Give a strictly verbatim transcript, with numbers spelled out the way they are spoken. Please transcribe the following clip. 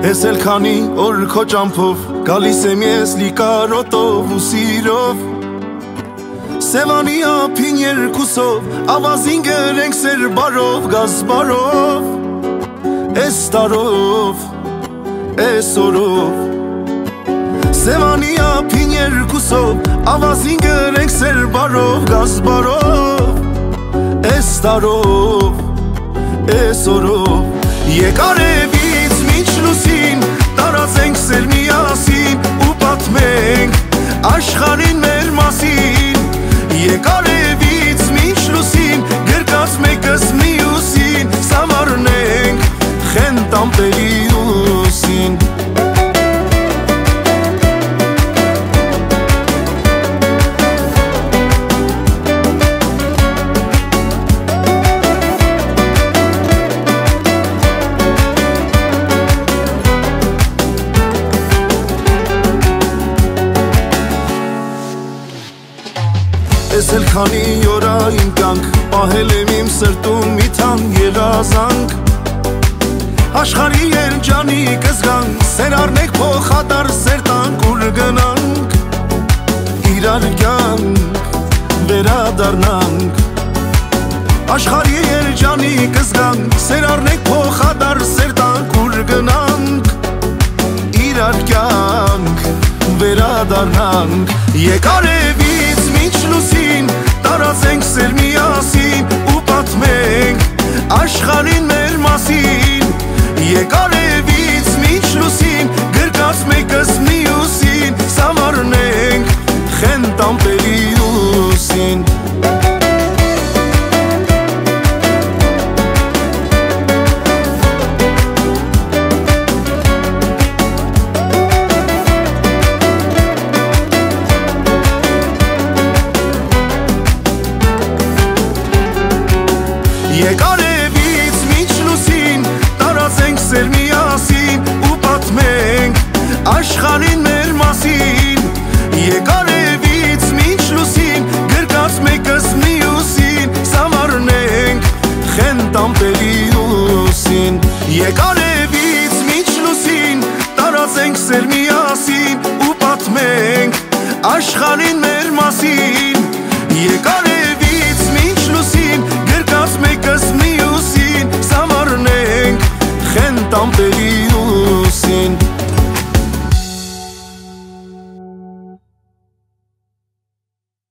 Ես էլ քանի օր քո ճամփով գալիս եմ ես լիկարոտով ու սիրով Սևանի ափին երկուսով ավազին գրենք սեր բարով գազ բարով Էս տարով, էս օրով Սևանի ափին երկուսով ավազին գրենք սեր բարով գազ բարով Էս տարով, էս օրով Եկար էվից մինչ լուսին տարածենք սեր միասին ու պատմենք աշխարհին մեր մասին Եկար էվից մինչ լուսին գրկած մեկս մյուսին սավառնենք խենթ ամպերի ուսին Ես էլ քանի օրա իմ կյանք պահել եմ իմ սրտում մի թանկ երազանք Աշխարհի երջանի կզգանք սեր առնենք փոխադարձ սեր տանք ուր գնանք Իրար կյանք վերադառնանք Աշխարհի երջանի կզգանք սեր առնենք փոխադարձ սեր տանք ուր գնանք Իրար կյանք վերադառնանք Եկար էվից մինչ լուսին տարածենք սեր միասին ու պատմենք աշխարհին մեր մասին Եկար էվից մինչ լուսին գրկած մեկս մյուսին սավառնենք խենթ ամպերի ուսին Եկար էվից մինչ լուսին տարածենք սեր միասին ու պատմենք աշխարհին